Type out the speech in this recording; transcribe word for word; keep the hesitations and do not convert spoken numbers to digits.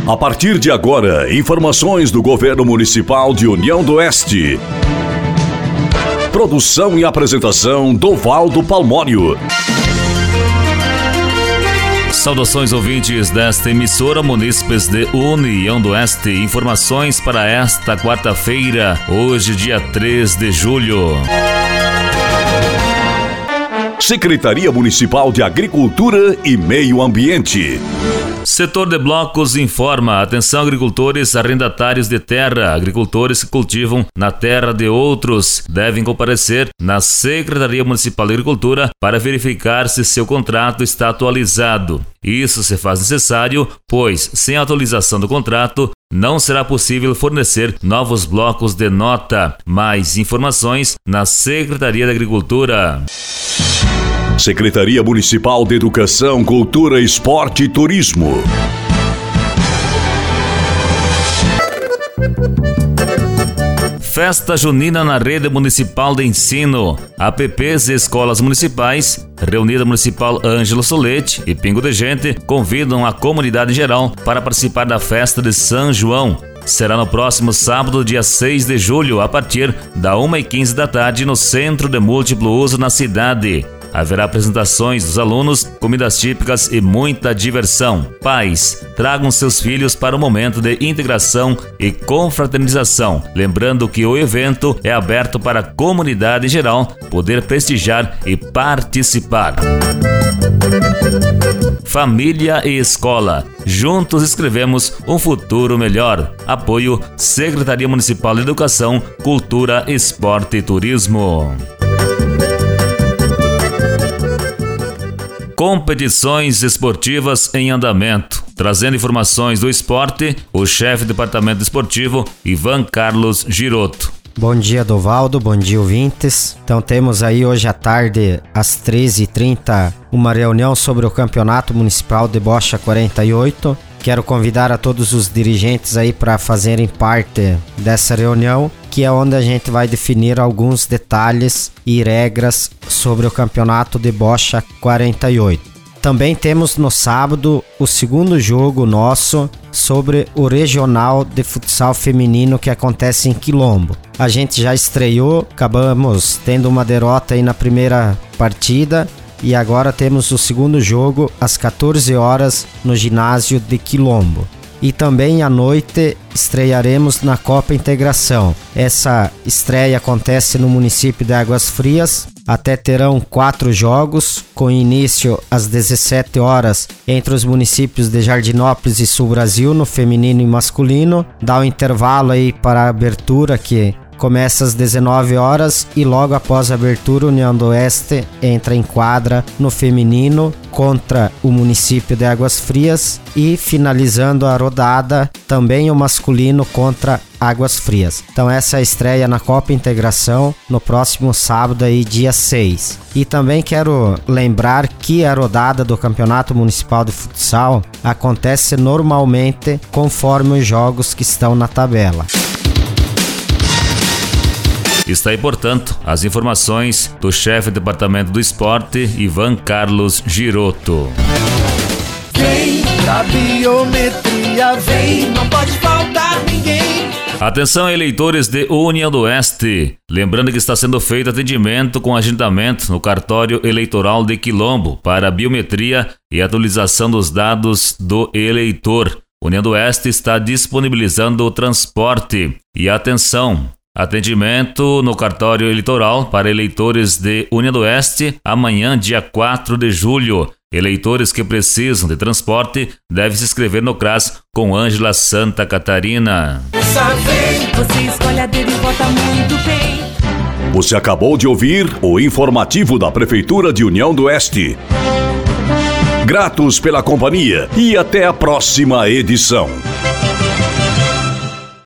A partir de agora, informações do Governo Municipal de União do Oeste. Produção e apresentação Dovaldo Palmório. Saudações ouvintes desta emissora Munícipes de União do Oeste. Informações para esta quarta-feira, hoje dia três de julho. Secretaria Municipal de Agricultura e Meio Ambiente. Setor de blocos informa: atenção agricultores arrendatários de terra, agricultores que cultivam na terra de outros, devem comparecer na Secretaria Municipal de Agricultura para verificar se seu contrato está atualizado. Isso se faz necessário, pois sem atualização do contrato não será possível fornecer novos blocos de nota. Mais informações na Secretaria de Agricultura. Secretaria Municipal de Educação, Cultura, Esporte e Turismo. Festa junina na Rede Municipal de Ensino. A P Ps e escolas municipais, Reunida Municipal Ângelo Solete e Pingo de Gente, convidam a comunidade geral para participar da festa de São João. Será no próximo sábado, dia seis de julho, a partir da uma e quinze da tarde, no Centro de Múltiplo Uso na cidade. Haverá apresentações dos alunos, comidas típicas e muita diversão. Pais, tragam seus filhos para o momento de integração e confraternização. Lembrando que o evento é aberto para a comunidade em geral poder prestigiar e participar. Família e escola. Juntos escrevemos um futuro melhor. Apoio Secretaria Municipal de Educação, Cultura, Esporte e Turismo. Competições esportivas em andamento. Trazendo informações do esporte, o chefe do departamento esportivo, Ivan Carlos Giroto. Bom dia, Dovaldo, bom dia, ouvintes. Então temos aí hoje à tarde, às treze e trinta, uma reunião sobre o Campeonato Municipal de Bocha quarenta e oito. Quero convidar a todos os dirigentes aí para fazerem parte dessa reunião, que é onde a gente vai definir alguns detalhes e regras sobre o Campeonato de Bocha quarenta e oito. Também temos no sábado o segundo jogo nosso sobre o Regional de Futsal Feminino que acontece em Quilombo. A gente já estreou, acabamos tendo uma derrota aí na primeira partida e agora temos o segundo jogo às quatorze horas no ginásio de Quilombo. E também à noite estrearemos na Copa Integração. Essa estreia acontece no município de Águas Frias. Até terão quatro jogos, com início às dezessete horas entre os municípios de Jardinópolis e Sul Brasil, no feminino e masculino. Dá um intervalo aí para a abertura, que começa às dezenove horas, e logo após a abertura, União do Oeste entra em quadra no feminino contra o município de Águas Frias, e finalizando a rodada também o masculino contra Águas Frias. Então essa é a estreia na Copa Integração no próximo sábado aí, dia seis. E também quero lembrar que a rodada do Campeonato Municipal de Futsal acontece normalmente conforme os jogos que estão na tabela. Está aí, portanto, as informações do chefe do Departamento do Esporte, Ivan Carlos Giroto. Vem da biometria, vem, não pode faltar ninguém. Atenção, eleitores de União do Oeste. Lembrando que está sendo feito atendimento com agendamento no cartório eleitoral de Quilombo para biometria e atualização dos dados do eleitor. União do Oeste está disponibilizando o transporte. E atenção, atendimento no cartório eleitoral para eleitores de União do Oeste amanhã, dia quatro de julho. Eleitores que precisam de transporte devem se inscrever no C R A S com Ângela Santa Catarina. Você escolhe a dedo e vota muito bem. Você acabou de ouvir o informativo da Prefeitura de União do Oeste. Gratos pela companhia e até a próxima edição.